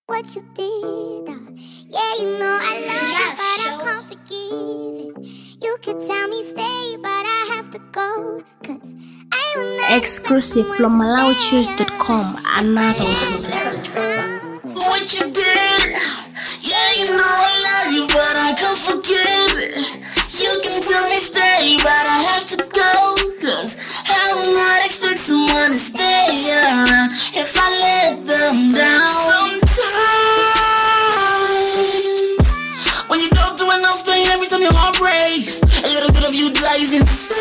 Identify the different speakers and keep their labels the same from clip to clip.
Speaker 1: what you did. Yeah, you know I love you, but I can't forgive it. You could tell me stay, but I have to go. Cause I will not
Speaker 2: Exclusive from MalawiChoose.com. Another one.
Speaker 3: What you did? Yeah, you know I love you, but I can't forgive it. You can tell me stay, but I have to go. Cause I will not expect someone to stay around if I let them down. Sometimes when you go through enough pain, every time your heart breaks, a little bit of you dies inside.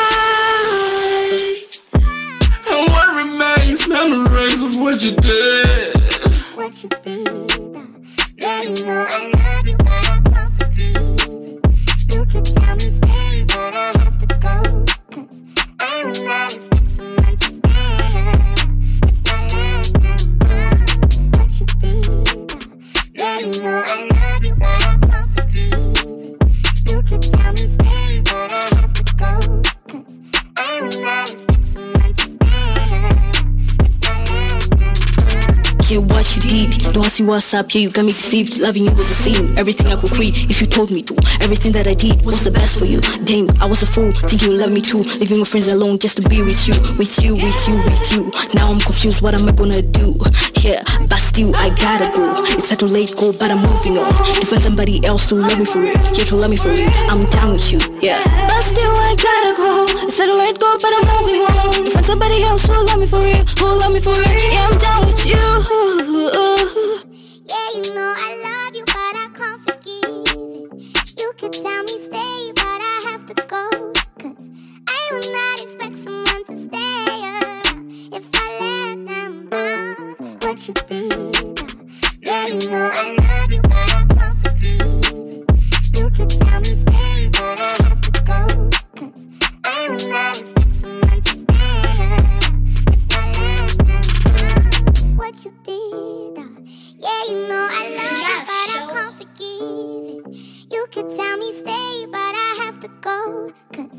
Speaker 3: And what remains, memories of what you did.
Speaker 1: what you did. Yeah, you know I love you, but I can't forgive it. You could tell me stay, but I have to go. Cause I will not expect someone to stay if I let them down. What you did. Yeah, you know I love you, but I can't forgive it. You could tell me stay, but I have to go. Cause I will not expect someone to stay if I let them down.
Speaker 3: Yeah, what you did. Don't see what's up, yeah, you got me deceived. Loving you was a sin. Everything I could quit if you told me to. Everything that I did was the best for you. Damn, I was a fool, thinking you love me too. Leaving my friends alone just to be with you. With you. Now I'm confused, what am I gonna do? Yeah, but still I gotta go. It's hard to let go, but I'm moving on. To find somebody else to love me for real. Yeah, to love me for real. I'm down with you, yeah. But still I gotta go. It's hard to let go, but I'm moving on. To find somebody else who love me for real. Who love me for real. Yeah, I'm down with you.
Speaker 1: Yeah, you know I love you, but I can't forgive it. You could tell me stay, but I have to go. Cause I will not expect someone to stay around if I let them down. What you did. Yeah, you know I love you, but I can't forgive it. You could tell me stay, but I have to go. Cause I will not expect someone to stay around if I let them down. What you did. Yeah, you know I love you, but I can't forgive it. You could tell me stay, but I have to go. Cause